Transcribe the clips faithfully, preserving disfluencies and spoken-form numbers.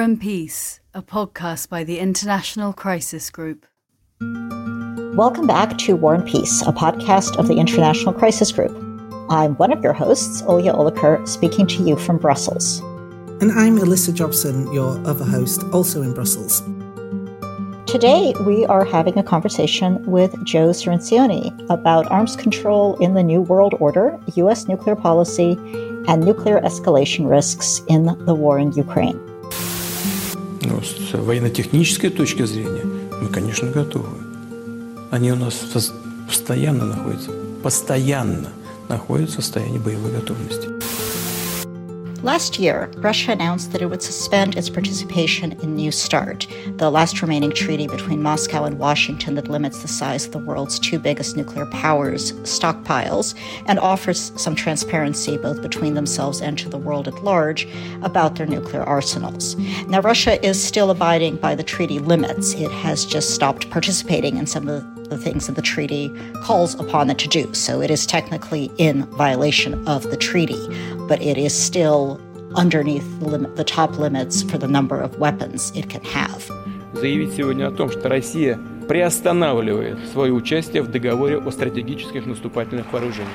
and Peace, a podcast by the International Crisis Group. Welcome back to War and Peace, a podcast of the International Crisis Group. I'm one of your hosts, Olya Oliker, speaking to you from Brussels. And I'm Alyssa Jobson, your other host, also in Brussels. Today, we are having a conversation with Joe Cirincione about arms control in the New World Order, U S nuclear policy, and nuclear escalation risks in the war in Ukraine. Ну, с военно-технической точки зрения мы, конечно, готовы. Они у нас постоянно находятся, постоянно находятся в состоянии боевой готовности. Last year, Russia announced that it would suspend its participation in New START, the last remaining treaty between Moscow and Washington that limits the size of the world's two biggest nuclear powers' stockpiles and offers some transparency both between themselves and to the world at large about their nuclear arsenals. Now, Russia is still abiding by the treaty limits. It has just stopped participating in some of the things that the treaty calls upon it to do. So it is technically in violation of the treaty, but it is still underneath the, limit, the top limits for the number of weapons it can have. Заявить сегодня о том, что Россия приостанавливает свое участие в договоре о стратегических наступательных вооружениях.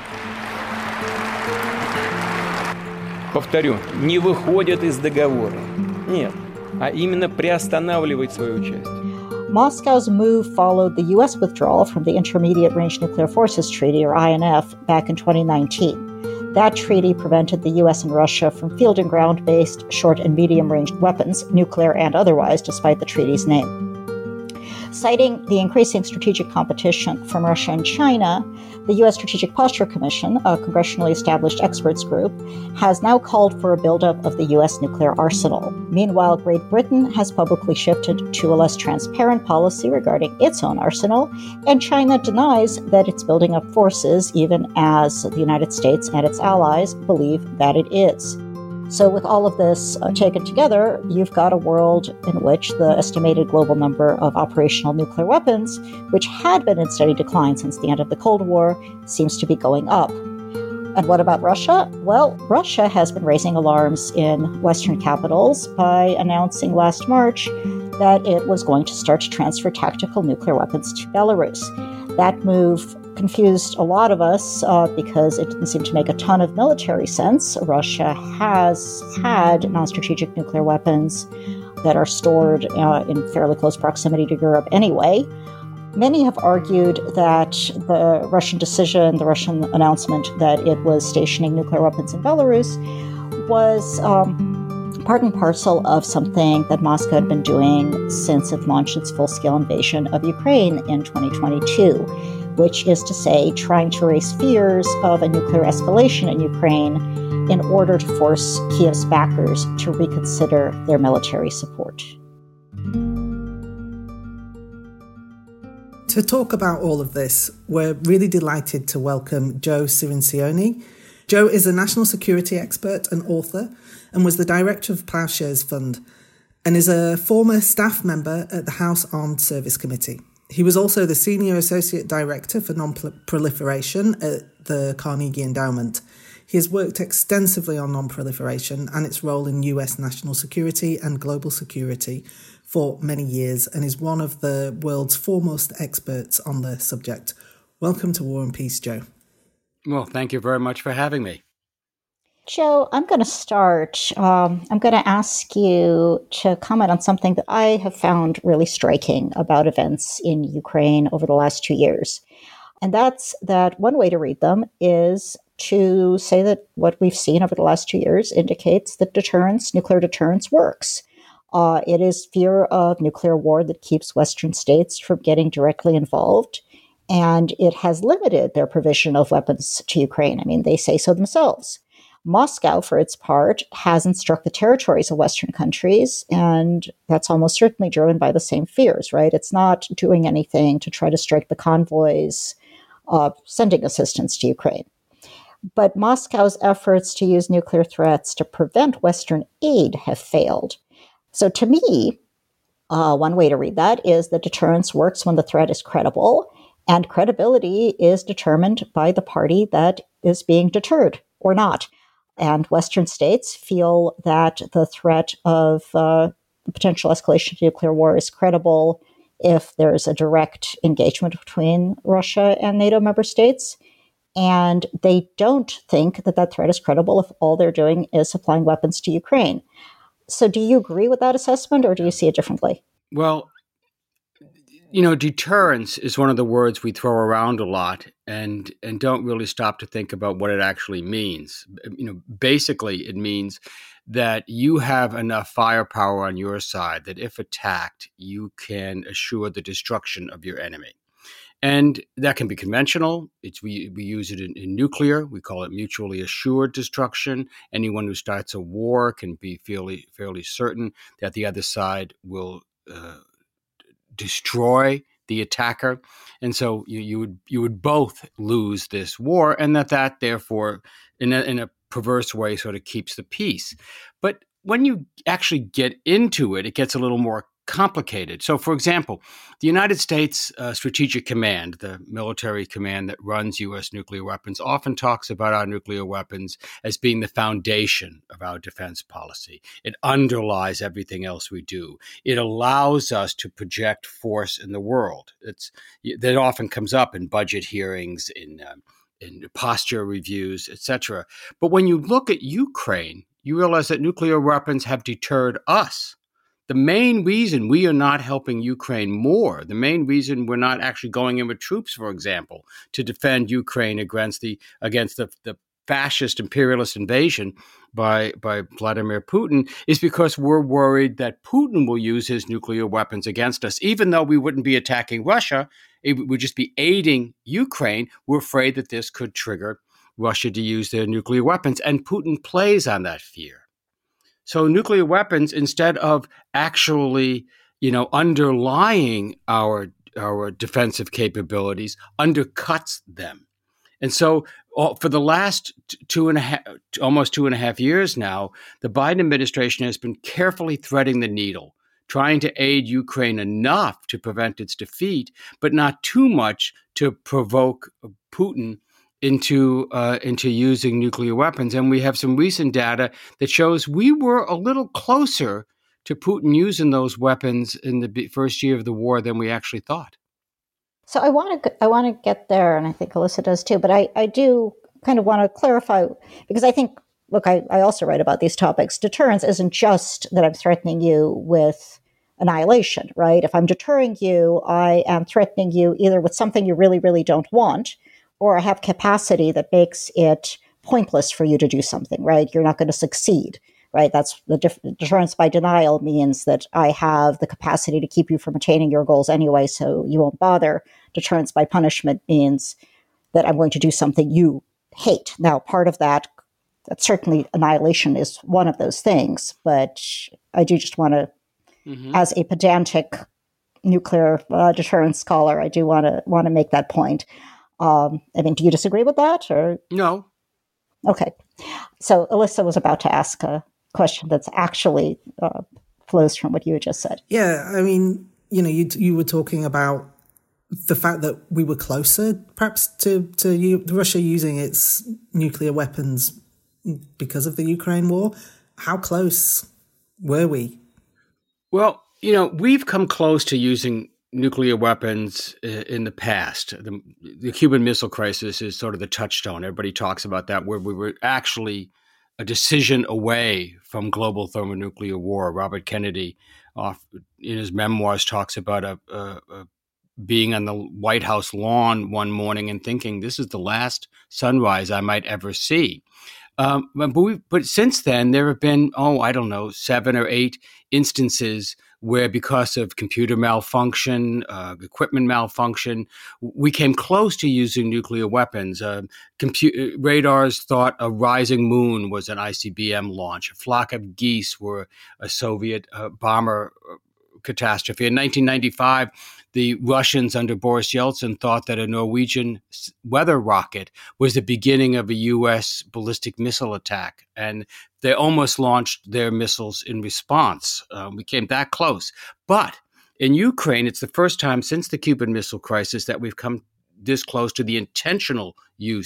Повторю, не выходит из договора. Нет, а именно приостанавливает свое участие. Moscow's move followed the U S withdrawal from the Intermediate Range Nuclear Forces Treaty, or I N F, back in twenty nineteen. That treaty prevented the U S and Russia from fielding ground-based short and medium-range weapons, nuclear and otherwise, despite the treaty's name. Citing the increasing strategic competition from Russia and China, the U S Strategic Posture Commission, a congressionally established experts group, has now called for a buildup of the U S nuclear arsenal. Meanwhile, Great Britain has publicly shifted to a less transparent policy regarding its own arsenal, and China denies that it's building up forces, even as the United States and its allies believe that it is. So with all of this uh, taken together, you've got a world in which the estimated global number of operational nuclear weapons, which had been in steady decline since the end of the Cold War, seems to be going up. And what about Russia? Well, Russia has been raising alarms in Western capitals by announcing last March that it was going to start to transfer tactical nuclear weapons to Belarus. That move confused a lot of us uh, because it didn't seem to make a ton of military sense. Russia has had non-strategic nuclear weapons that are stored uh, in fairly close proximity to Europe anyway. Many have argued that the Russian decision, the Russian announcement that it was stationing nuclear weapons in Belarus was um, part and parcel of something that Moscow had been doing since it launched its full-scale invasion of Ukraine in twenty twenty-two, which is to say, trying to raise fears of a nuclear escalation in Ukraine in order to force Kiev's backers to reconsider their military support. To talk about all of this, we're really delighted to welcome Joe Cirincione. Joe is a national security expert and author and was the director of Ploughshares Fund and is a former staff member at the House Armed Service Committee. He was also the Senior Associate Director for Non-Proliferation at the Carnegie Endowment. He has worked extensively on non-proliferation and its role in U S national security and global security for many years and is one of the world's foremost experts on the subject. Welcome to War and Peace, Joe. Well, thank you very much for having me. Joe, I'm going to start. Um, I'm going to ask you to comment on something that I have found really striking about events in Ukraine over the last two years. And that's that one way to read them is to say that what we've seen over the last two years indicates that deterrence, nuclear deterrence works. Uh, it is fear of nuclear war that keeps Western states from getting directly involved. And it has limited their provision of weapons to Ukraine. I mean, they say so themselves. Moscow, for its part, hasn't struck the territories of Western countries, and that's almost certainly driven by the same fears, right? It's not doing anything to try to strike the convoys uh, sending assistance to Ukraine. But Moscow's efforts to use nuclear threats to prevent Western aid have failed. So to me, uh, one way to read that is that deterrence works when the threat is credible, and credibility is determined by the party that is being deterred or not. And Western states feel that the threat of uh, the potential escalation of nuclear war is credible if there's a direct engagement between Russia and NATO member states. And they don't think that that threat is credible if all they're doing is supplying weapons to Ukraine. So do you agree with that assessment, or do you see it differently? Well, you know, deterrence is one of the words we throw around a lot and and don't really stop to think about what it actually means. You know, basically it means that you have enough firepower on your side that if attacked, you can assure the destruction of your enemy. And that can be conventional. It's we, we use it in, in nuclear. We call it mutually assured destruction. Anyone who starts a war can be fairly, fairly certain that the other side will uh, destroy the attacker. And so you, you would you would both lose this war, and that that therefore, in a, in a perverse way, sort of keeps the peace. But when you actually get into it, it gets a little more complicated. So, for example, the United States uh, Strategic Command, the military command that runs U S nuclear weapons, often talks about our nuclear weapons as being the foundation of our defense policy. It underlies everything else we do. It allows us to project force in the world. It's that often comes up in budget hearings, in um, in posture reviews, et cetera. But when you look at Ukraine, you realize that nuclear weapons have deterred us. The main reason we are not helping Ukraine more, the main reason we're not actually going in with troops, for example, to defend Ukraine against the against the, the fascist imperialist invasion by, by Vladimir Putin, is because we're worried that Putin will use his nuclear weapons against us. Even though we wouldn't be attacking Russia, it would just be aiding Ukraine. We're afraid that this could trigger Russia to use their nuclear weapons, and Putin plays on that fear. So nuclear weapons, instead of actually, you know, underlying our our defensive capabilities, undercuts them. And so uh, for the last two and a half, almost two and a half years now, the Biden administration has been carefully threading the needle, trying to aid Ukraine enough to prevent its defeat, but not too much to provoke Putin into uh, into using nuclear weapons. And we have some recent data that shows we were a little closer to Putin using those weapons in the first year of the war than we actually thought. So I want to I want to get there, and I think Alyssa does too. But I, I do kind of want to clarify, because I think, look, I, I also write about these topics. Deterrence isn't just that I'm threatening you with annihilation, right? If I'm deterring you, I am threatening you either with something you really, really don't want, or I have capacity that makes it pointless for you to do something, right? You're not going to succeed, right? That's the dif- deterrence by denial means that I have the capacity to keep you from attaining your goals anyway, so you won't bother. Deterrence by punishment means that I'm going to do something you hate. Now, part of that, that certainly annihilation is one of those things, but I do just want to, mm-hmm. as a pedantic nuclear uh, deterrence scholar, I do want to want to make that point. Um, I mean, do you disagree with that, or no? Okay, so Alyssa was about to ask a question that's actually uh, flows from what you had just said. Yeah, I mean, you know, you you were talking about the fact that we were closer, perhaps, to to you, Russia using its nuclear weapons because of the Ukraine war. How close were we? Well, you know, we've come close to using nuclear weapons in the past. The, the Cuban Missile Crisis is sort of the touchstone. Everybody talks about that, where we were actually a decision away from global thermonuclear war. Robert Kennedy, off in his memoirs, talks about a, a, a being on the White House lawn one morning and thinking, this is the last sunrise I might ever see. Um, but, we, but since then, there have been, oh, I don't know, seven or eight instances where, because of computer malfunction, uh, equipment malfunction, we came close to using nuclear weapons. Uh, compu- radars thought a rising moon was an I C B M launch. A flock of geese were a Soviet uh, bomber catastrophe. In nineteen ninety-five, the Russians under Boris Yeltsin thought that a Norwegian weather rocket was the beginning of a U S ballistic missile attack, and they almost launched their missiles in response. Um, we came that close. But in Ukraine, it's the first time since the Cuban Missile Crisis that we've come this close to the intentional use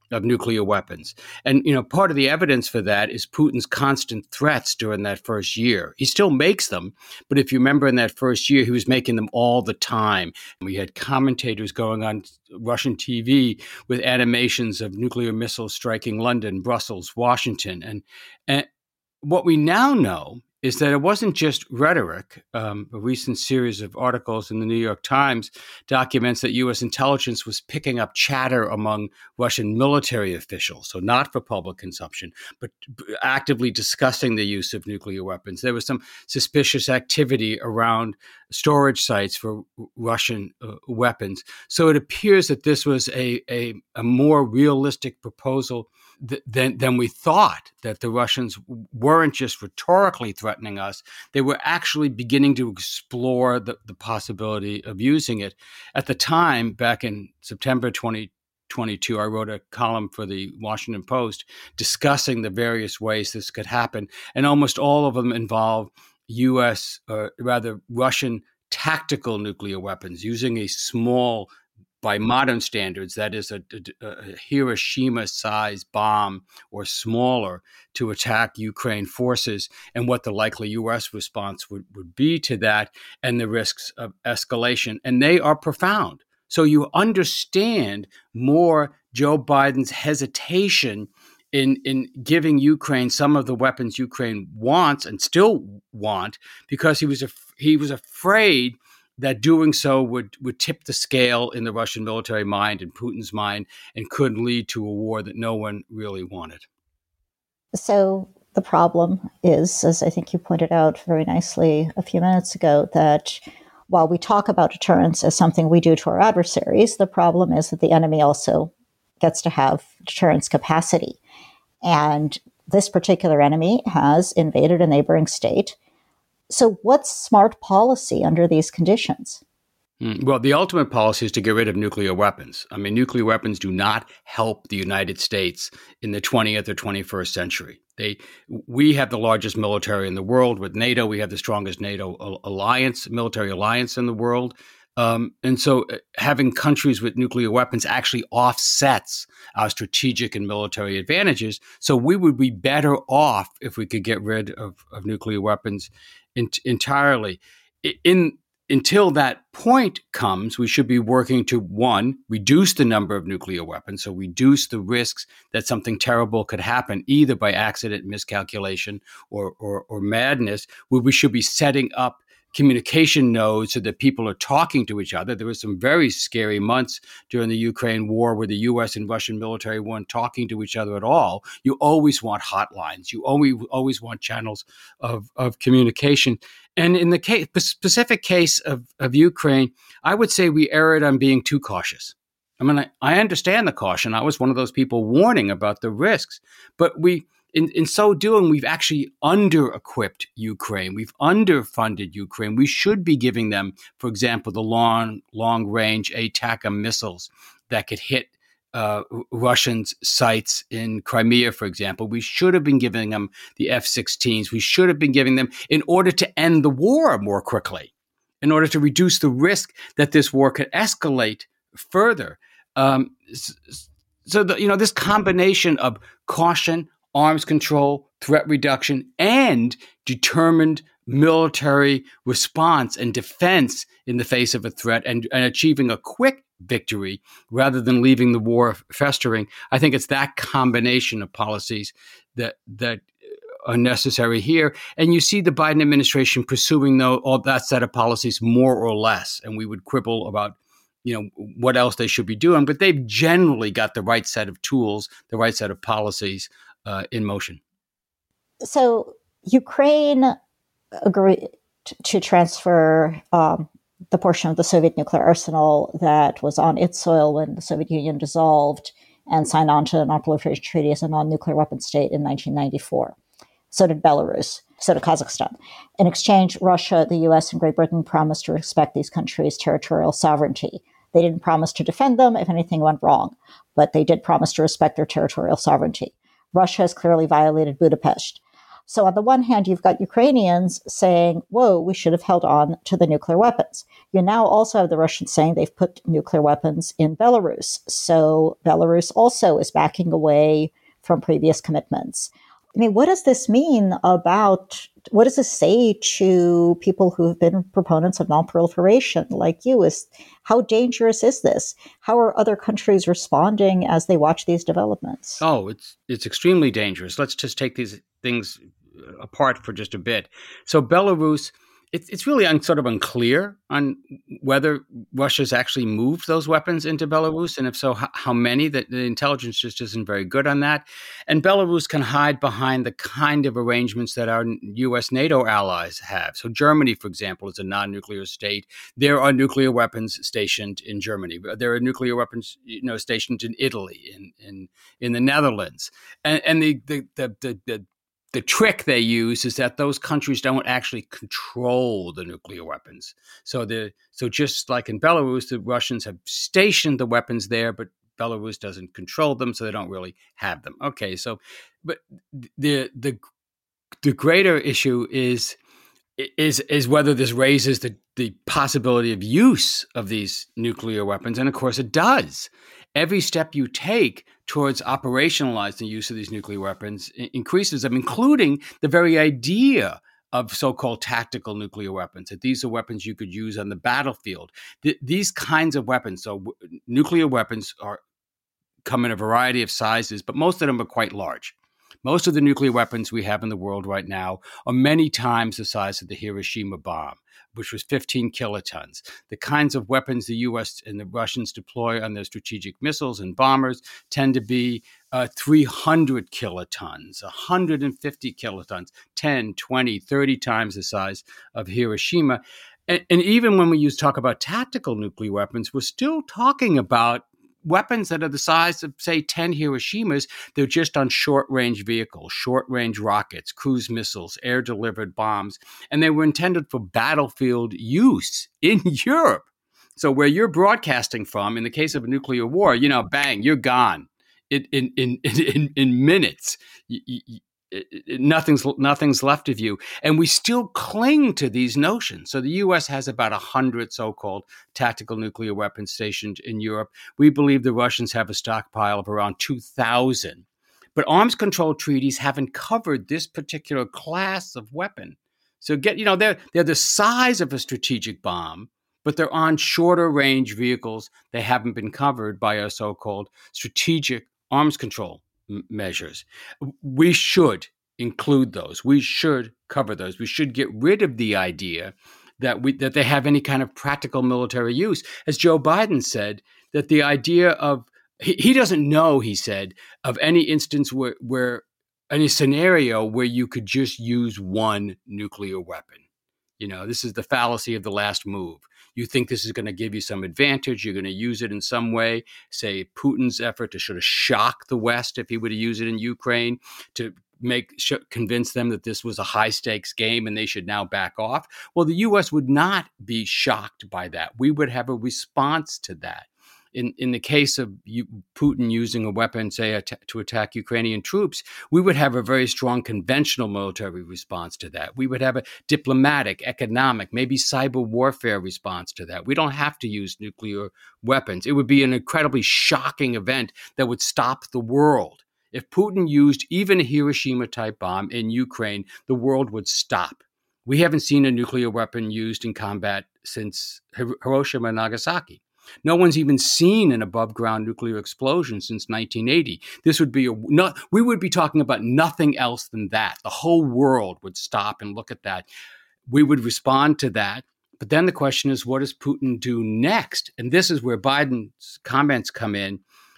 of nuclear weapons. And, you know, part of the evidence for that is Putin's constant threats during that first year. He still makes them, but if you remember in that first year, he was making them all the time. We had commentators going on Russian T V with animations of nuclear missiles striking London, Brussels, Washington. And, and what we now know is that it wasn't just rhetoric. Um, a recent series of articles in the New York Times documents that U S intelligence was picking up chatter among Russian military officials, so not for public consumption, but actively discussing the use of nuclear weapons. There was some suspicious activity around storage sites for Russian uh, weapons. So it appears that this was a, a, a more realistic proposal than than we thought, that the Russians weren't just rhetorically threatening us. They were actually beginning to explore the, the possibility of using it. At the time, back in September twenty twenty-two, I wrote a column for the Washington Post discussing the various ways this could happen, and almost all of them involve U S, or rather Russian tactical nuclear weapons, using a small, by modern standards, that is a, a, a Hiroshima-sized bomb or smaller, to attack Ukraine forces, and what the likely U S response would, would be to that, and the risks of escalation. And they are profound. So you understand more Joe Biden's hesitation in, in giving Ukraine some of the weapons Ukraine wants and still want, because he was af- he was afraid that doing so would, would tip the scale in the Russian military mind and Putin's mind, and could lead to a war that no one really wanted. So the problem is, as I think you pointed out very nicely a few minutes ago, that while we talk about deterrence as something we do to our adversaries, the problem is that the enemy also gets to have deterrence capacity. And this particular enemy has invaded a neighboring state. So what's smart policy under these conditions? Mm, well, the ultimate policy is to get rid of nuclear weapons. I mean, nuclear weapons do not help the United States in the twentieth or twenty-first century. They, we have the largest military in the world. With NATO, we have the strongest NATO alliance, military alliance in the world. Um, and so having countries with nuclear weapons actually offsets our strategic and military advantages. So we would be better off if we could get rid of, of nuclear weapons in, entirely. In, until that point comes, we should be working to, one, reduce the number of nuclear weapons, so reduce the risks that something terrible could happen, either by accident, miscalculation, or, or, or madness, where we should be setting up communication nodes so that people are talking to each other. There were some very scary months during the Ukraine war where the U S and Russian military weren't talking to each other at all. You always want hotlines. You always always want channels of, of communication. And in the case, specific case of, of Ukraine, I would say we erred on being too cautious. I mean, I, I understand the caution. I was one of those people warning about the risks, but we In, in so doing, we've actually under-equipped Ukraine. We've underfunded Ukraine. We should be giving them, for example, the long, long-range ATACMS missiles that could hit uh, Russian sites in Crimea, for example. We should have been giving them the F sixteens. We should have been giving them in order to end the war more quickly, in order to reduce the risk that this war could escalate further. Um, so, the, you know, this combination of caution, arms control, threat reduction, and determined military response and defense in the face of a threat, and, and achieving a quick victory rather than leaving the war festering. I think it's that combination of policies that that are necessary here. And you see the Biden administration pursuing though, all that set of policies more or less, and we would quibble about you know, what else they should be doing, but they've generally got the right set of tools, the right set of policies Uh, in motion. So Ukraine agreed to transfer um, the portion of the Soviet nuclear arsenal that was on its soil when the Soviet Union dissolved, and signed on to the Non-Proliferation Treaty as a non-nuclear weapon state in nineteen ninety-four. So did Belarus. So did Kazakhstan. In exchange, Russia, the U S, and Great Britain promised to respect these countries' territorial sovereignty. They didn't promise to defend them if anything went wrong, but they did promise to respect their territorial sovereignty. Russia has clearly violated Budapest. So on the one hand, you've got Ukrainians saying, whoa, we should have held on to the nuclear weapons. You now also have the Russians saying they've put nuclear weapons in Belarus. So Belarus also is backing away from previous commitments. I mean, what does this mean about, what does this say to people who have been proponents of nonproliferation like you? Is how dangerous is this? How are other countries responding as they watch these developments? Oh, it's it's extremely dangerous. Let's just take these things apart for just a bit. So Belarus, it's it's really un, sort of unclear on whether Russia's actually moved those weapons into Belarus, and if so, how, how many. That the intelligence just isn't very good on that. And Belarus can hide behind the kind of arrangements that our U S NATO allies have. So Germany, for example, is a non-nuclear state. There are nuclear weapons stationed in Germany. There are nuclear weapons, you know, stationed in Italy, in in, in the Netherlands, and and the the the, the, the The trick they use is that those countries don't actually control the nuclear weapons. So the so just like in Belarus, the Russians have stationed the weapons there, but Belarus doesn't control them, so they don't really have them. Okay, so but the the the greater issue is is is whether this raises the the possibility of use of these nuclear weapons, and of course it does. Every step you take towards operationalizing the use of these nuclear weapons increases them, including the very idea of so-called tactical nuclear weapons, that these are weapons you could use on the battlefield. Th- these kinds of weapons, so w- nuclear weapons are come in a variety of sizes, but most of them are quite large. Most of the nuclear weapons we have in the world right now are many times the size of the Hiroshima bomb, which was fifteen kilotons. The kinds of weapons the U S and the Russians deploy on their strategic missiles and bombers tend to be uh, three hundred kilotons, one hundred fifty kilotons, ten, twenty, thirty times the size of Hiroshima. And, and even when we use talk about tactical nuclear weapons, we're still talking about weapons that are the size of, say, ten Hiroshimas. They're just on short-range vehicles, short-range rockets, cruise missiles, air-delivered bombs, and they were intended for battlefield use in Europe. So where you're broadcasting from, in the case of a nuclear war, you know, bang, you're gone in in in in, in minutes. You, you, Nothing's nothing's left of you. And we still cling to these notions. So the U S has about one hundred so-called tactical nuclear weapons stationed in Europe. We believe the Russians have a stockpile of around two thousand. But arms control treaties haven't covered this particular class of weapon. So get, you know, they're, they're the size of a strategic bomb, but they're on shorter range vehicles. They haven't been covered by our so-called strategic arms control measures. We should include those. We should cover those. We should get rid of the idea that we that they have any kind of practical military use. As Joe Biden said, that the idea of he, he doesn't know, he said, of any instance where where any scenario where you could just use one nuclear weapon. You know, this is the fallacy of the last move. You think this is going to give you some advantage. You're going to use it in some way, say Putin's effort to sort of shock the West if he were to use it in Ukraine, to make convince them that this was a high stakes game and they should now back off. Well, the U S would not be shocked by that. We would have a response to that. In in the case of Putin using a weapon, say, to attack Ukrainian troops, we would have a very strong conventional military response to that. We would have a diplomatic, economic, maybe cyber warfare response to that. We don't have to use nuclear weapons. It would be an incredibly shocking event that would stop the world. If Putin used even a Hiroshima-type bomb in Ukraine, the world would stop. We haven't seen a nuclear weapon used in combat since Hiroshima and Nagasaki. No one's even seen an above-ground nuclear explosion since nineteen eighty. This would be a not. We would be talking about nothing else than that. The whole world would stop and look at that. We would respond to that. But then the question is, what does Putin do next? And this is where Biden's comments come in.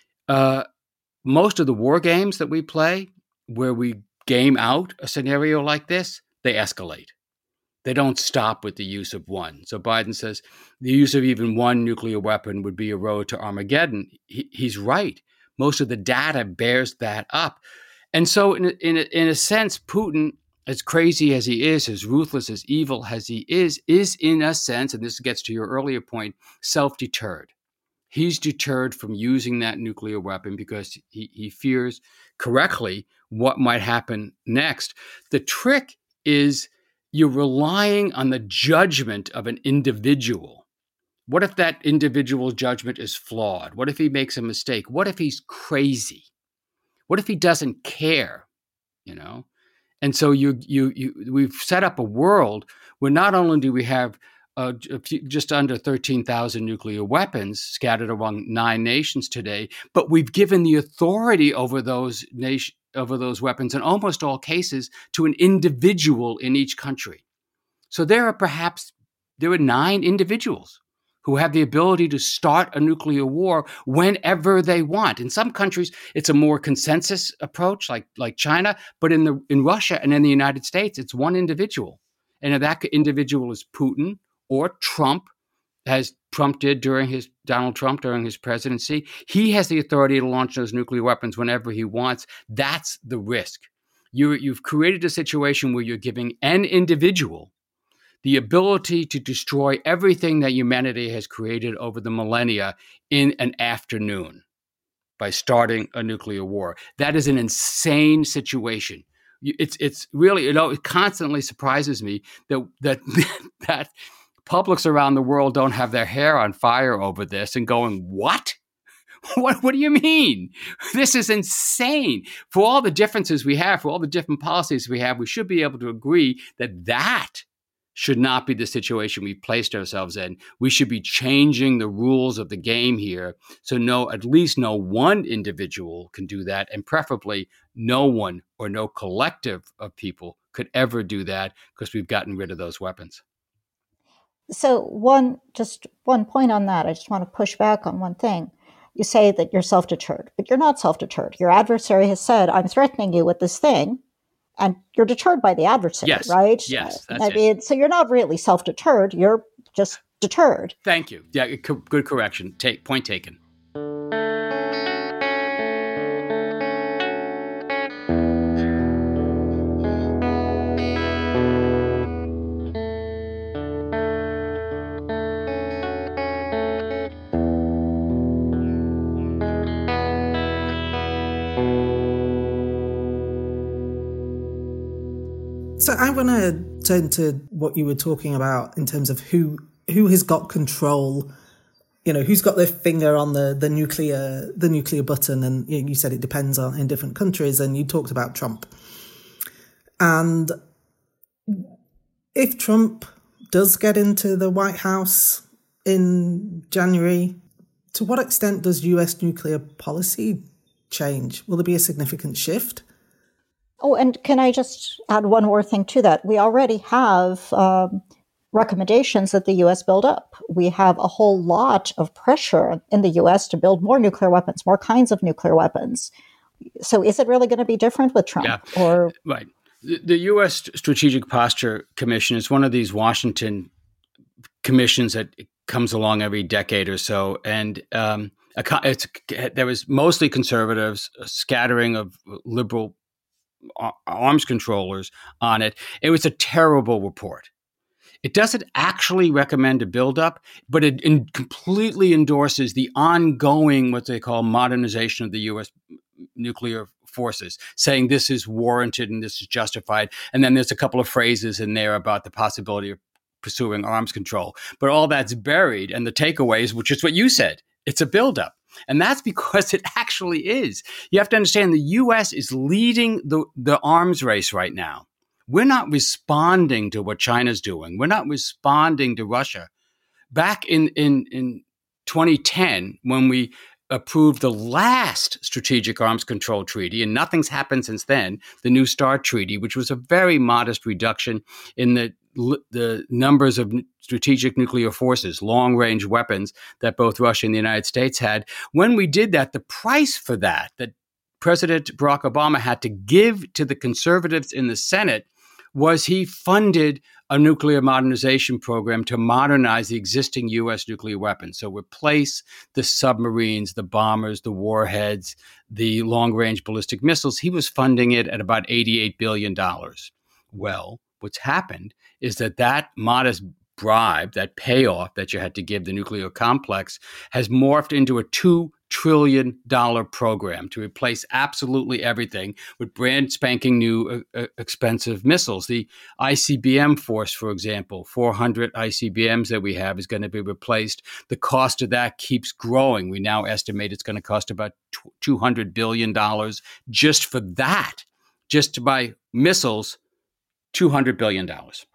Uh, most of the war games that we play, where we game out a scenario like this, they escalate. They don't stop with the use of one. So Biden says the use of even one nuclear weapon would be a road to Armageddon. He, he's right. Most of the data bears that up. And so in, in, in a sense, Putin, as crazy as he is, as ruthless, as evil as he is, is in a sense, and this gets to your earlier point, self-deterred. He's deterred from using that nuclear weapon because he, he fears correctly what might happen next. The trick is you're relying on the judgment of an individual. What if that individual's judgment is flawed? What if he makes a mistake? What if he's crazy? What if he doesn't care? You know? And so you, you, you, we've set up a world where not only do we have uh, just under thirteen thousand nuclear weapons scattered among nine nations today, but we've given the authority over those nation, over those weapons in almost all cases to an individual in each country. So there are perhaps, there are nine individuals who have the ability to start a nuclear war whenever they want. In some countries, it's a more consensus approach, like, like China, but in the in Russia and in the United States, it's one individual. And if that individual is Putin or Trump, as Trump did during his, Donald Trump during his presidency, he has the authority to launch those nuclear weapons whenever he wants. That's the risk. You, you've created a situation where you're giving an individual the ability to destroy everything that humanity has created over the millennia in an afternoon by starting a nuclear war. That is an insane situation. It's it's really, you know, it constantly surprises me that that that publics around the world don't have their hair on fire over this and going, what? What, what do you mean? This is insane. For all the differences we have, for all the different policies we have, we should be able to agree that that should not be the situation we've placed ourselves in. We should be changing the rules of the game here. So no, at least no one individual can do that. And preferably no one or no collective of people could ever do that because we've gotten rid of those weapons. So one, just one point on that. I just want to push back on one thing. You say that you're self-deterred, but you're not self-deterred. Your adversary has said, I'm threatening you with this thing. And you're deterred by the adversary, yes, right? Yes, that's I mean, so you're not really self-deterred. You're just deterred. Thank you. Yeah, good correction. Take, point taken. So I want to turn to what you were talking about in terms of who who has got control, you know, who's got their finger on the, the nuclear the nuclear button. And you know, you said it depends on in different countries, and you talked about Trump. And if Trump does get into the White House in January, to what extent does U S nuclear policy change? Will there be a significant shift? Oh, and can I just add one more thing to that? We already have um, recommendations that the U S build up. We have a whole lot of pressure in the U S to build more nuclear weapons, more kinds of nuclear weapons. So is it really going to be different with Trump? Yeah, or right. The, the U S Strategic Posture Commission is one of these Washington commissions that comes along every decade or so. And um, it's, there was mostly conservatives, a scattering of liberal arms controllers on it. It was a terrible report. It doesn't actually recommend a buildup, but it in completely endorses the ongoing, what they call modernization of the U S nuclear forces, saying this is warranted and this is justified. And then there's a couple of phrases in there about the possibility of pursuing arms control. But all that's buried, and the takeaways, which is what you said, it's a buildup. And that's because it actually is. You have to understand the U S is leading the, the arms race right now. We're not responding to what China's doing. We're not responding to Russia. Back in, in, in twenty ten, when we approved the last strategic arms control treaty, and nothing's happened since then, the New START treaty, which was a very modest reduction in the the numbers of strategic nuclear forces, long-range weapons that both Russia and the United States had. When we did that, the price for that, that President Barack Obama had to give to the conservatives in the Senate, was he funded a nuclear modernization program to modernize the existing U S nuclear weapons. So replace the submarines, the bombers, the warheads, the long-range ballistic missiles. He was funding it at about eighty-eight billion dollars. Well, what's happened is that that modest bribe, that payoff that you had to give the nuclear complex, has morphed into a two trillion dollars program to replace absolutely everything with brand spanking new uh, expensive missiles. The I C B M force, for example, four hundred I C B Ms that we have is going to be replaced. The cost of that keeps growing. We now estimate it's going to cost about two hundred billion dollars just for that, just to buy missiles, two hundred billion dollars.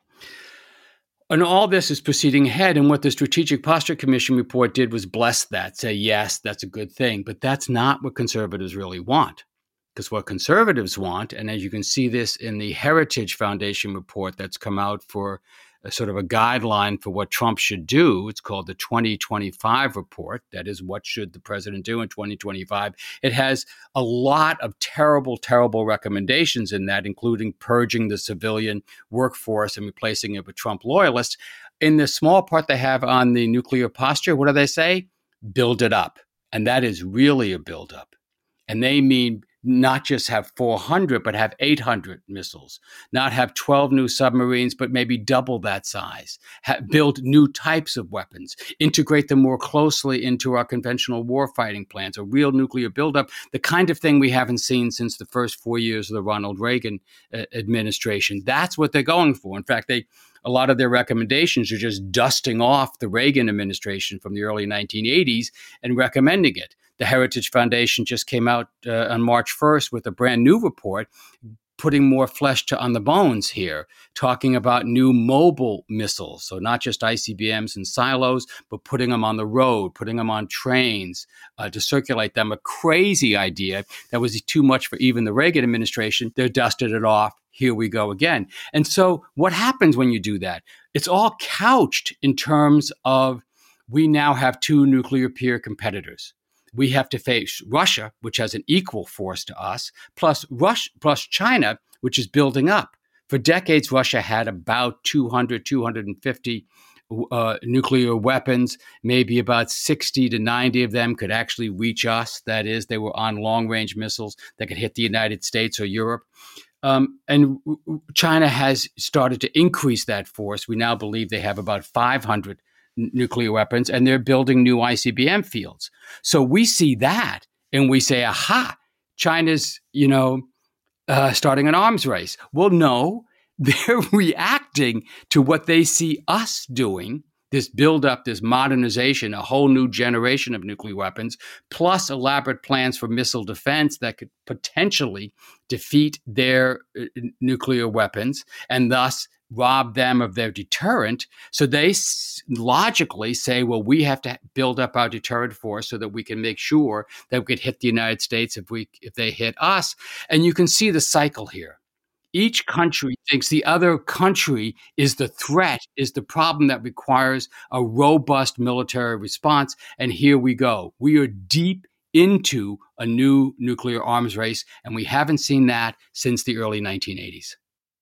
And all this is proceeding ahead. And what the Strategic Posture Commission report did was bless that, say, yes, that's a good thing. But that's not what conservatives really want. Because what conservatives want, and as you can see this in the Heritage Foundation report that's come out for a sort of a guideline for what Trump should do. It's called the twenty twenty-five report. That is, what should the president do in twenty twenty-five? It has a lot of terrible, terrible recommendations in that, including purging the civilian workforce and replacing it with Trump loyalists. In the small part they have on the nuclear posture, what do they say? Build it up. And that is really a buildup. And they mean not just have four hundred, but have eight hundred missiles, not have twelve new submarines, but maybe double that size, ha- build new types of weapons, integrate them more closely into our conventional warfighting plans, a real nuclear buildup, the kind of thing we haven't seen since the first four years of the Ronald Reagan uh, administration. That's what they're going for. In fact, they a lot of their recommendations are just dusting off the Reagan administration from the early nineteen eighties and recommending it. The Heritage Foundation just came out uh, on March first with a brand new report, putting more flesh to, on the bones here, talking about new mobile missiles. So not just I C B Ms and silos, but putting them on the road, putting them on trains uh, to circulate them. A crazy idea that was too much for even the Reagan administration. They dusted it off. Here we go again. And so what happens when you do that? It's all couched in terms of we now have two nuclear peer competitors. We have to face Russia, which has an equal force to us, plus Russia, plus China, which is building up. For decades, Russia had about two hundred, two hundred fifty uh, nuclear weapons. Maybe about sixty to ninety of them could actually reach us. That is, they were on long-range missiles that could hit the United States or Europe. Um, and China has started to increase that force. We now believe they have about five hundred nuclear weapons, and they're building new I C B M fields. So we see that, and we say, aha, China's, you know, uh, starting an arms race. Well, no, they're reacting to what they see us doing, this buildup, this modernization, a whole new generation of nuclear weapons, plus elaborate plans for missile defense that could potentially defeat their uh, nuclear weapons, and thus rob them of their deterrent. So they s- logically say, well, we have to build up our deterrent force so that we can make sure that we could hit the United States if we if they hit us. And you can see the cycle here. Each country thinks the other country is the threat, is the problem that requires a robust military response. And here we go. We are deep into a new nuclear arms race, and we haven't seen that since the early nineteen eighties.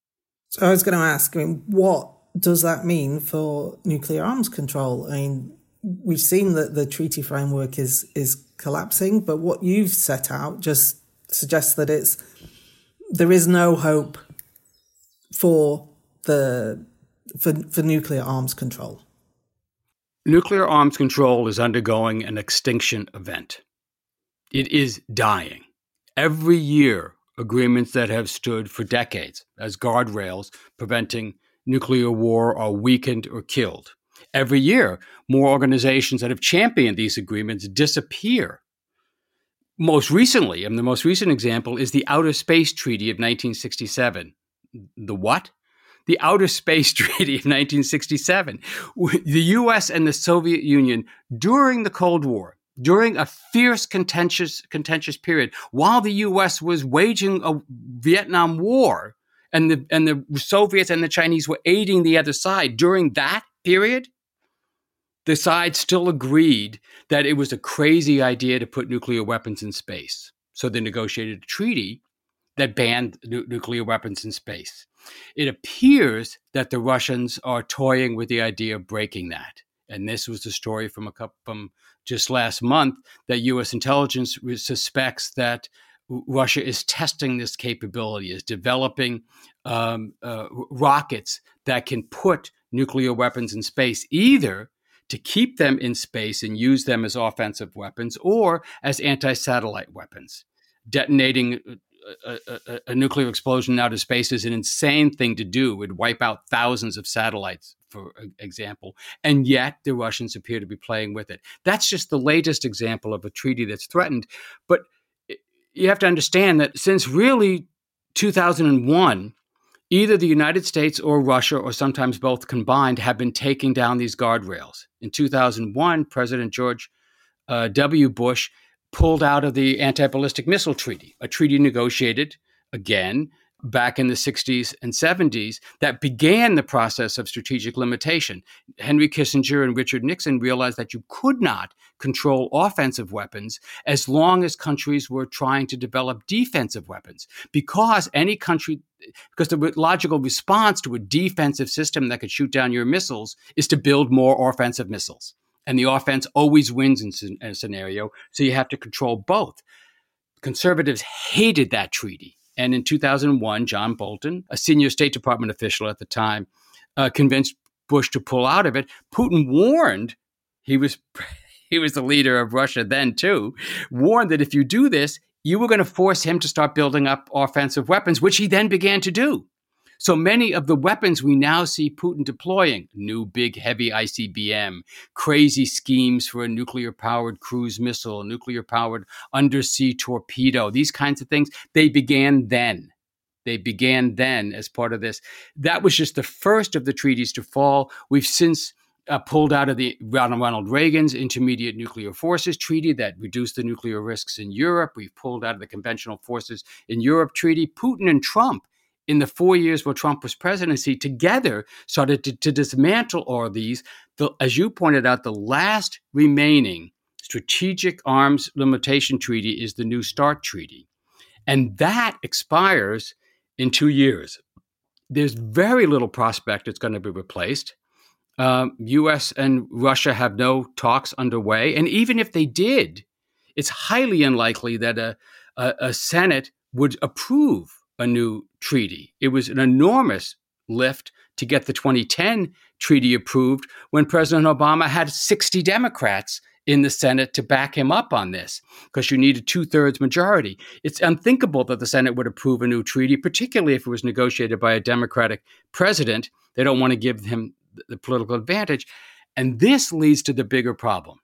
So I was going to ask, I mean, what does that mean for nuclear arms control? I mean, we've seen that the treaty framework is is collapsing, but what you've set out just suggests that it's there is no hope for the for for nuclear arms control. Nuclear arms control is undergoing an extinction event. It is dying. Every year, agreements that have stood for decades as guardrails preventing nuclear war are weakened or killed. Every year, more organizations that have championed these agreements disappear. Most recently, and the most recent example is the Outer Space Treaty of nineteen sixty-seven. The what? The Outer Space Treaty of nineteen sixty-seven. The U S and the Soviet Union, during the Cold War, during a fierce contentious contentious period, while the U S was waging a Vietnam War and the and the Soviets and the Chinese were aiding the other side, during that period, the sides still agreed that it was a crazy idea to put nuclear weapons in space. So they negotiated a treaty that banned nu- nuclear weapons in space. It appears that the Russians are toying with the idea of breaking that. And this was the story from a couple from just last month, that U S intelligence suspects that Russia is testing this capability, is developing um, uh, rockets that can put nuclear weapons in space, either to keep them in space and use them as offensive weapons or as anti-satellite weapons. Detonating a, a, a nuclear explosion in outer space is an insane thing to do. It would wipe out thousands of satellites, for example. And yet the Russians appear to be playing with it. That's just the latest example of a treaty that's threatened. But you have to understand that since really two thousand one, either the United States or Russia, or sometimes both combined, have been taking down these guardrails. In two thousand one, President George uh, W. Bush pulled out of the Anti-Ballistic Missile Treaty, a treaty negotiated, again, back in the sixties and seventies that began the process of strategic limitation. Henry Kissinger and Richard Nixon realized that you could not control offensive weapons as long as countries were trying to develop defensive weapons, because any country, because the logical response to a defensive system that could shoot down your missiles is to build more offensive missiles. And the offense always wins in a scenario, so you have to control both. Conservatives hated that treaty. And in two thousand one, John Bolton, a senior State Department official at the time, uh, convinced Bush to pull out of it. Putin warned, he was he was the leader of Russia then too, warned that if you do this, you were going to force him to start building up offensive weapons, which he then began to do. So many of the weapons we now see Putin deploying, new big heavy I C B M, crazy schemes for a nuclear-powered cruise missile, nuclear-powered undersea torpedo, these kinds of things, they began then. They began then as part of this. That was just the first of the treaties to fall. We've since uh, pulled out of the Ronald Reagan's Intermediate Nuclear Forces Treaty that reduced the nuclear risks in Europe. We've pulled out of the Conventional Forces in Europe Treaty. Putin and Trump, in the four years where Trump was presidency, together started to, to dismantle all of these. The, as you pointed out, the last remaining strategic arms limitation treaty is the New START Treaty. And that expires in two years. There's very little prospect it's going to be replaced. Um, U S and Russia have no talks underway. And even if they did, it's highly unlikely that a, a, a Senate would approve a new treaty. It was an enormous lift to get the twenty ten treaty approved when President Obama had sixty Democrats in the Senate to back him up on this, because you need a two-thirds majority. It's unthinkable that the Senate would approve a new treaty, particularly if it was negotiated by a Democratic president. They don't want to give him the political advantage. And this leads to the bigger problem.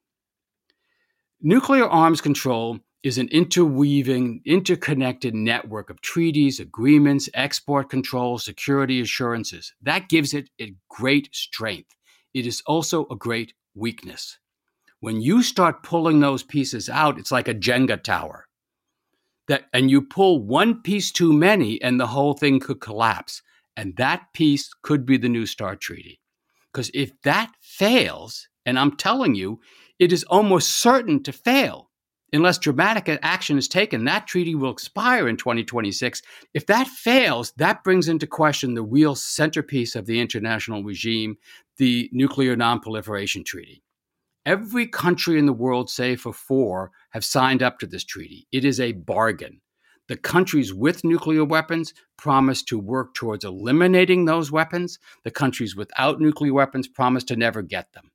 Nuclear arms control is an interweaving, interconnected network of treaties, agreements, export control, security assurances. That gives it a great strength. It is also a great weakness. When you start pulling those pieces out, it's like a Jenga tower. That, and you pull one piece too many and the whole thing could collapse. And that piece could be the New START Treaty. Because if that fails, and I'm telling you, it is almost certain to fail, unless dramatic action is taken, that treaty will expire in twenty twenty-six. If that fails, that brings into question the real centerpiece of the international regime, the Nuclear Non-Proliferation Treaty. Every country in the world, save for four, have signed up to this treaty. It is a bargain. The countries with nuclear weapons promise to work towards eliminating those weapons. The countries without nuclear weapons promise to never get them.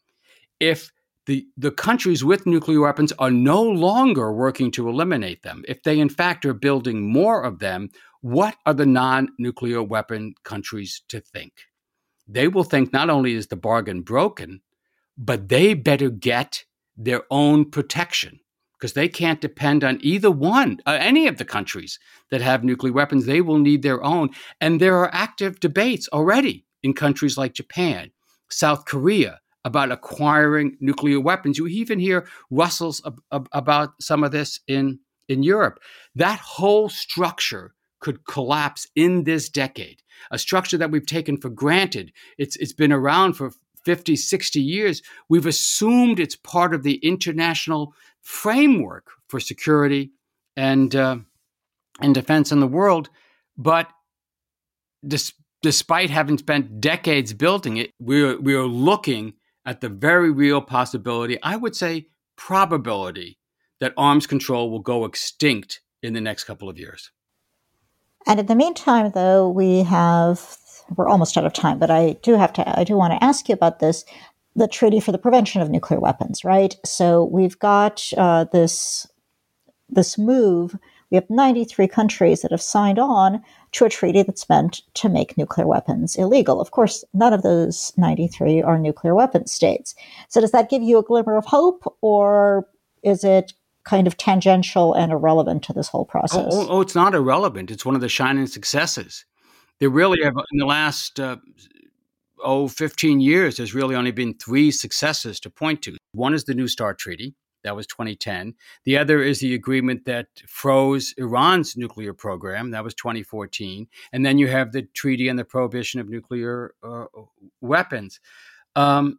If The, the countries with nuclear weapons are no longer working to eliminate them, if they in fact are building more of them, what are the non-nuclear weapon countries to think? They will think not only is the bargain broken, but they better get their own protection, because they can't depend on either one, uh, any of the countries that have nuclear weapons. They will need their own. And there are active debates already in countries like Japan, South Korea, about acquiring nuclear weapons. You even hear rustles ab- ab- about some of this in, in Europe. That whole structure could collapse in this decade, a structure that we've taken for granted. It's, it's been around for fifty, sixty years. We've assumed it's part of the international framework for security and, uh, and defense in the world. But dis- despite having spent decades building it, we're, we're looking at the very real possibility, I would say probability, that arms control will go extinct in the next couple of years. And in the meantime, though, we have, we're almost out of time, but I do have to, I do want to ask you about this. the Treaty for the Prevention of Nuclear Weapons, right? So we've got uh, this this move. We have ninety-three countries that have signed on to a treaty that's meant to make nuclear weapons illegal. Of course, none of those ninety-three are nuclear weapons states. So does that give you a glimmer of hope, or is it kind of tangential and irrelevant to this whole process? Oh, oh, oh it's not irrelevant. It's one of the shining successes. There really have, in the last uh, oh, fifteen years, there's really only been three successes to point to. One is the New START Treaty. That was twenty ten. The other is the agreement that froze Iran's nuclear program. That was twenty fourteen. And then you have the Treaty on the Prohibition of Nuclear uh, Weapons. Um,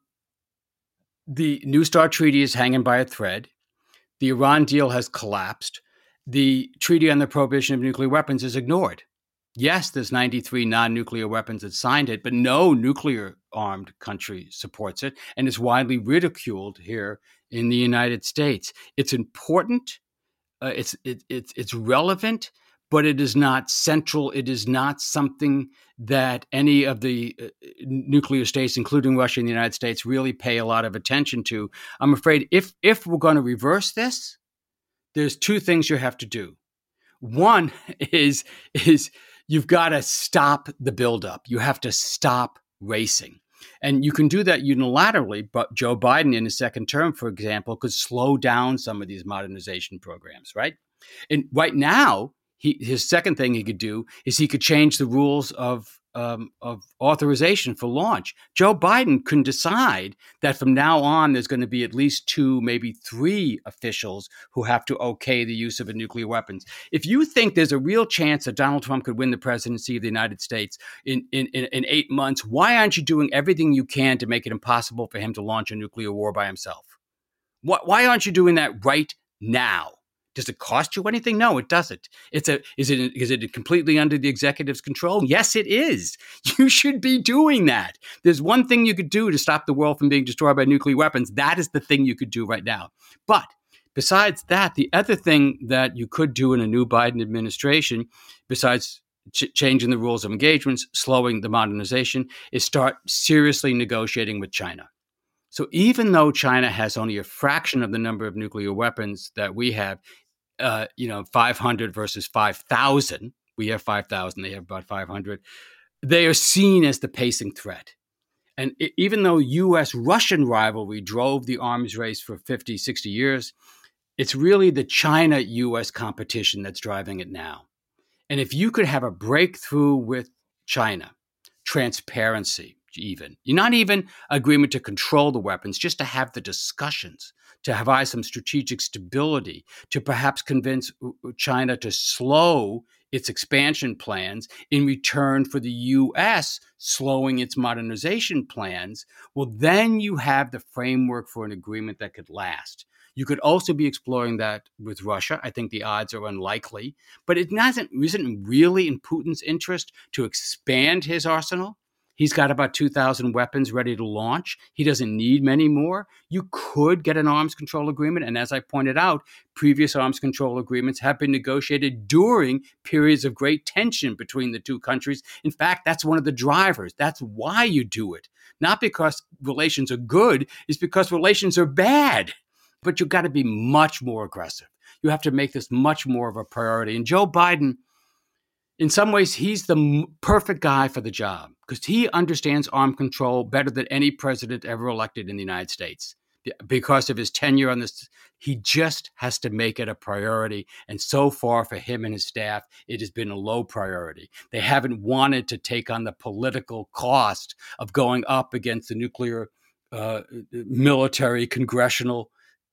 the New START Treaty is hanging by a thread. The Iran deal has collapsed. The Treaty on the Prohibition of Nuclear Weapons is ignored. Yes, there's ninety-three non-nuclear weapons that signed it, but no nuclear-armed country supports it, and it's widely ridiculed here in the United States. It's important, uh, it's it, it's it's relevant, but it is not central. It is not something that any of the uh, nuclear states, including Russia and the United States, really pay a lot of attention to. I'm afraid if if we're going to reverse this, there's two things you have to do. One is is you've got to stop the buildup. You have to stop racing. And you can do that unilaterally, but Joe Biden in his second term, for example, could slow down some of these modernization programs, right? And right now, he, his second thing he could do is he could change the rules of Um, of authorization for launch. Joe Biden can decide that from now on, there's going to be at least two, maybe three officials who have to okay the use of a nuclear weapons. If you think there's a real chance that Donald Trump could win the presidency of the United States in, in, in, in eight months, why aren't you doing everything you can to make it impossible for him to launch a nuclear war by himself? Why, why aren't you doing that right now? Does it cost you anything? No, it doesn't. It's a is it is it completely under the executive's control? Yes, it is. You should be doing that. There's one thing you could do to stop the world from being destroyed by nuclear weapons. That is the thing you could do right now. But besides that, the other thing that you could do in a new Biden administration, besides ch- changing the rules of engagements, slowing the modernization, is start seriously negotiating with China. So even though China has only a fraction of the number of nuclear weapons that we have, Uh, you know, five hundred versus five thousand. We have five thousand. They have about five hundred. They are seen as the pacing threat. And it, even though U S-Russian rivalry drove the arms race for fifty, sixty years, it's really the China-U S competition that's driving it now. And if you could have a breakthrough with China, transparency even, not even agreement to control the weapons, just to have the discussions, to have some strategic stability, to perhaps convince China to slow its expansion plans in return for the U S slowing its modernization plans, well, then you have the framework for an agreement that could last. You could also be exploring that with Russia. I think the odds are unlikely, but it doesn't, isn't really in Putin's interest to expand his arsenal. He's got about two thousand weapons ready to launch. He doesn't need many more. You could get an arms control agreement. And as I pointed out, previous arms control agreements have been negotiated during periods of great tension between the two countries. In fact, that's one of the drivers. That's why you do it. Not because relations are good, it's because relations are bad. But you've got to be much more aggressive. You have to make this much more of a priority. And Joe Biden, in some ways, he's the perfect guy for the job because he understands arms control better than any president ever elected in the United States. Because of his tenure on this, he just has to make it a priority. And so far for him and his staff, it has been a low priority. They haven't wanted to take on the political cost of going up against the nuclear uh, military congressional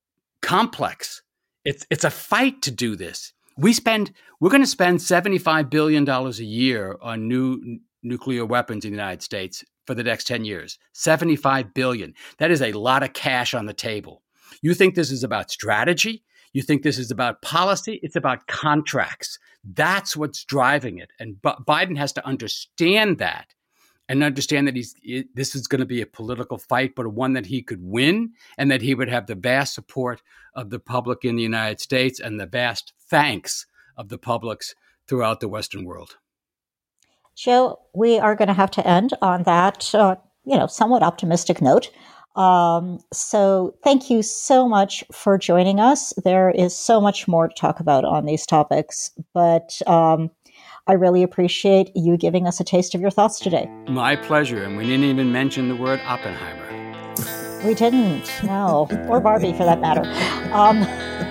complex. It's it's a fight to do this. We spend, we're going to spend seventy-five billion dollars a year on new n- nuclear weapons in the United States for the next ten years. seventy-five billion dollars. That is a lot of cash on the table. You think this is about strategy? You think this is about policy? It's about contracts. That's what's driving it. And B- Biden has to understand that and understand that he's it, this is going to be a political fight, but one that he could win and that he would have the vast support of the public in the United States and the vast thanks of the publics throughout the Western world. Joe, we are going to have to end on that, uh, you know, somewhat optimistic note. Um, so thank you so much for joining us. There is so much more to talk about on these topics, but um, I really appreciate you giving us a taste of your thoughts today. My pleasure. And we didn't even mention the word Oppenheimer. We didn't, no. Or Barbie, for that matter. Um,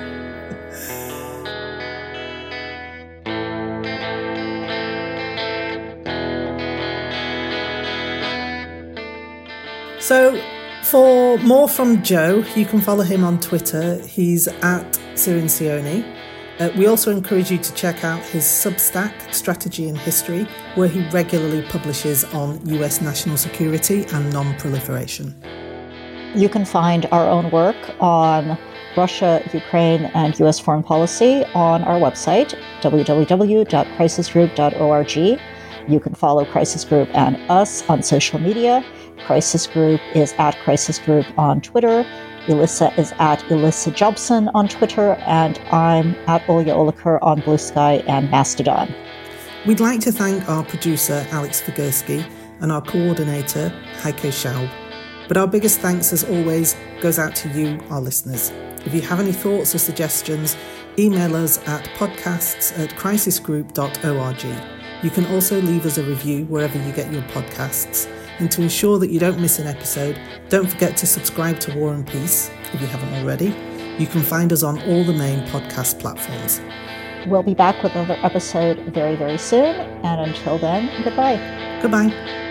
So, for more from Joe, you can follow him on Twitter. He's at Cirincione. Uh, we also encourage you to check out his Substack, Strategy and History, where he regularly publishes on U S national security and non-proliferation. You can find our own work on Russia, Ukraine, and U S foreign policy on our website, w w w dot crisis group dot org. You can follow Crisis Group and us on social media. Crisis Group is at Crisis Group on Twitter. Elissa is at Elissa Jobson on Twitter, and I'm at Olya Oliker on Blue Sky and Mastodon. We'd like to thank our producer, Alex Figursky, and our coordinator, Heike Schaub. But our biggest thanks, as always, goes out to you, our listeners. If you have any thoughts or suggestions, email us at podcasts at crisis group dot org. You can also leave us a review wherever you get your podcasts. And to ensure that you don't miss an episode, don't forget to subscribe to War and Peace if you haven't already. You can find us on all the main podcast platforms. We'll be back with another episode very, very soon. And until then, goodbye. Goodbye.